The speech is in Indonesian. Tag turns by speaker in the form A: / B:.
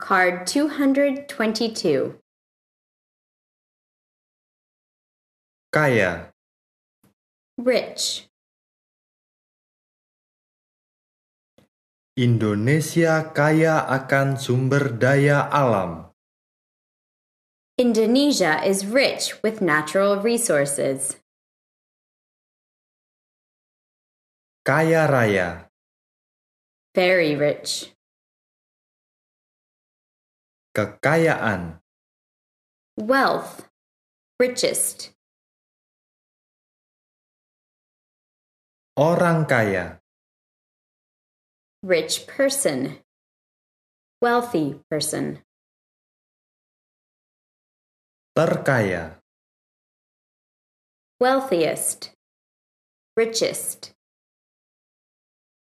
A: Card 222.
B: Kaya.
A: Rich.
B: Indonesia kaya akan sumber daya alam.
A: Indonesia is rich with natural resources.
B: Kaya raya.
A: Very rich.
B: Kekayaan.
A: Wealth. Richest.
B: Orang kaya.
A: Rich person. Wealthy person.
B: Terkaya.
A: Wealthiest. Richest.